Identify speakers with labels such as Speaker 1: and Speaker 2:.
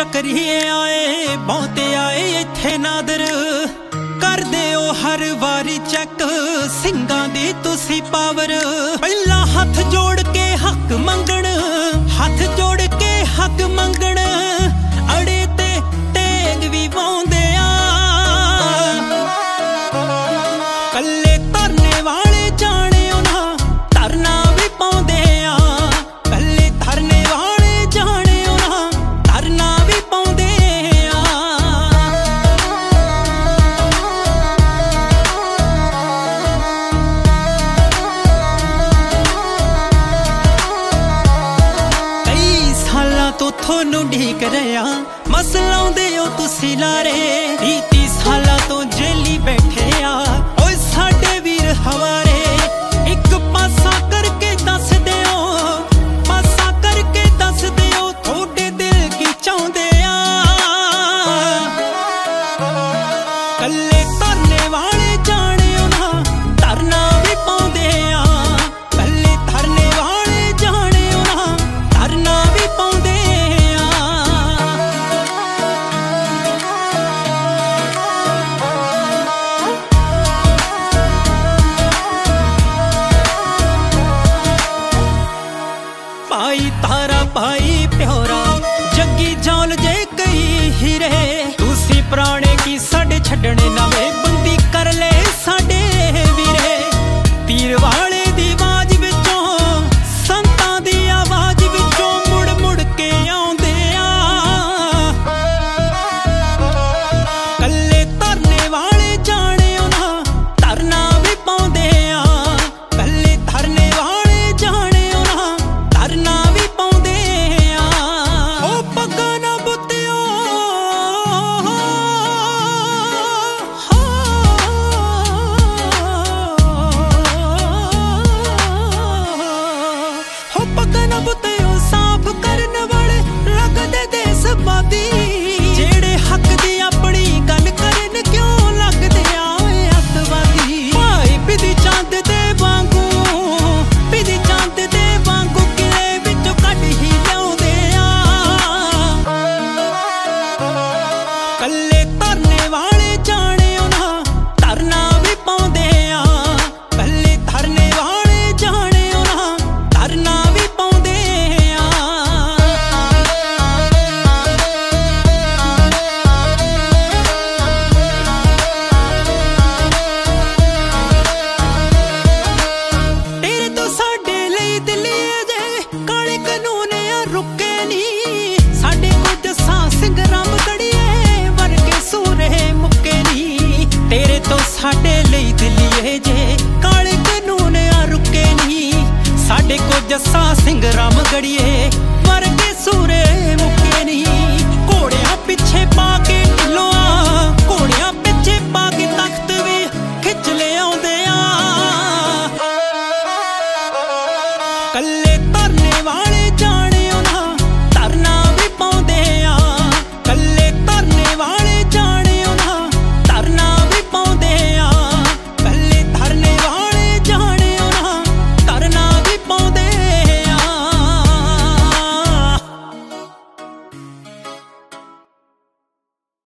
Speaker 1: ਚੱਕਰੀਏ ਆਏ ਬਹੁਤੇ ਆਏ ਇੱਥੇ ਨਾਦਰ ਕਰਦੇ ਓ ਹਰ ਵਾਰੀ ਚੈੱਕ ਸਿੰਘਾਂ ਦੀ ਤੁਸੀਂ ਪਾਵਰ ਪਹਿਲਾਂ ਹੱਥ ਜੋੜ ਕੇ ਹੱਕ ਮੰਗਣ ਹੱਥ ਜੋੜ ਕੇ ਹੱਕ ਮੰਗਣ ਅੜੇ ਤੇ ਤੇਗ ਵੀ ਵਾਉਂਦੇ ਆ ਕੱਲੇ ਧਰਨੇ ਵਾਲੇ ਜਾਣਿਓ ਨਾ ਧਰਨਾ ਵੀ ਪਾਉਂਦੇ ਆ ਕੱਲੇ ਧਰਨੇ ਵਾਲੇ ਜਾਣਿਓ ਨਾ ਧਰਨਾ ਵੀ ਪਾਉਂਦੇ ਆ ਕਈ ਸਾਲਾਂ ਤੋਂ ਤੁਹਾਨੂੰ ਢੀਕ ਰਿਆਂ ਮਸਲਾਉਂਦੇ ਹੋ ਤੁਸੀਂ ਲਾਰੇ 30 ਸਾਲਾਂ ਤੋਂ ਜੇਲੀ ਬੈਠੇ ਆ ਓਏ ਸਾਡੇ ਵੀਰ ਹਵਾਰੇ ਇੱਕ ਪਾਸਾ ਕਰਕੇ ਦੱਸ ਦਿਓ ਪਾਸਾ ਕਰਕੇ ਦੱਸ ਦਿਓ ਤੁਹਾਡੇ ਦਿਲ ਕੀ ਚਾਹੁੰਦੇ ਆ ਕੱਲੇ ਧਰਨੇ ਵਾਲੇ ਜਾਣਿਓ ਨਾ ਧਰਨਾ ਵੀ ਪਾਉਂਦੇ ਆ ਕੱਲੇ ਧਰਨੇ ਵਾਲੇ ਜਾਣਿਓ ਨਾ ਧਰਨਾ ਵੀ ਪਾਉਂਦੇ ਆ ਭਾਈ ਤਾਰਾ ਭਾਈ ਪਿਓਰਾ ਜੱਗੀ ਜੌਲ ਜੇ ਕਈ ਹੀਰੇ ਤੁਸੀਂ ਪੁਰਾਣੇ ਕੀ ਸਾਡੇ ਛੱਡਣੇ ਨਵੇਂ ਬੰਦੀ ਕਰ ਲੈ ਸਾਡੇ ਵੀਰੇ ਪੀਰ ਵਾਲੇ ਦੀ ਆਵਾਜ਼ ਵਿੱਚੋਂ ਸੰਤਾਂ ਦੀ ਆਵਾਜ਼ ਵਿੱਚੋਂ ਮੁੜ ਮੁੜ ਕੇ ਆਉਂਦੇ ਆ ਕੱਲੇ ਧਰਨੇ ਵਾਲੇ ਜਾਣਿਓ ਨਾ ਧਰਨਾ ਵੀ ਪਾਉਂਦੇ ਆ ਕੱਲੇ ਧਰਨੇ ਵਾਲੇ ਜਾਣਿਓ ਨਾ ਧਰਨਾ ਵੀ ਪਾਉਂਦੇ ਆ ਉਹ ਪੱਗਾਂ ਨਾ ਬੁੱਤਿਓ ਹੋ ਪੱਗਾਂ ਨਾ ਬੁੱਤਿਓ ਸਾਫ਼ ਕਰਨ ਵਾਲੇ ਲੱਗਦੇ ਦੇਸ਼ਵਾਦੀ ਜਿਹੜੇ ਹੱਕ ਦੀ ਆਪਣੀ ਗੱਲ ਕਰਨ ਕਿਉਂ ਲੱਗਦੇ ਆ ਓਏ ਅੱਤਵਾਦੀ ਭਾਈ ਪਿਦੀ ਚੰਦ ਦੇ ਵਾਂਗੂ ਪਿਦੀ ਚੰਦ ਦੇ ਵਾਂਗੂ ਕਿਲੇ ਵਿੱਚੋਂ ਕੱਢ ਹੀ ਲਿਆਉਂਦੇ ਆ ਕੱਲੇ ਧਰਨੇ ਵਾਲੇ ਜਾਣਿਓ ਨਾ ਧਰਨਾ ਵੀ ਪਾਉਂਦੇ ਆ ਕੱਲੇ ਧਰਨੇ ਵਾਲੇ ਜਾਣਿਓ ਨਾ ਧਰਨਾ ਵੀ ਪਾਉਂਦੇ ਆ ਤੇਰੇ ਤੋਂ ਸਾਡੇ ਲਈ ਦਿੱਲੀਏ ਜੇ ਕਾਲੇ ਕਾਨੂੰਨ ਆ ਰੁਕੇ ਨੀ ਸਾਡੇ ਕੁਝ ਸਾਂ ਸਿੰਘ ਰਾਮ ਗੜੀਏ ਵਰਗੇ ਸੂਰੇ ਮੁੱਕੇ ਨੀ ਤੇਰੇ ਤੋਂ ਸਾਡੇ ਲਈ ਦਿੱਲੀਏ ਜੇ ਕਾਲੇ ਕਾਨੂੰਨ ਆ ਰੁਕੇ ਨੀ ਸਾਡੇ ਕੁਝ ਸਾਂ ਸਿੰਘ ਰਾਮ ਗੜੀਏ ਵਰਗੇ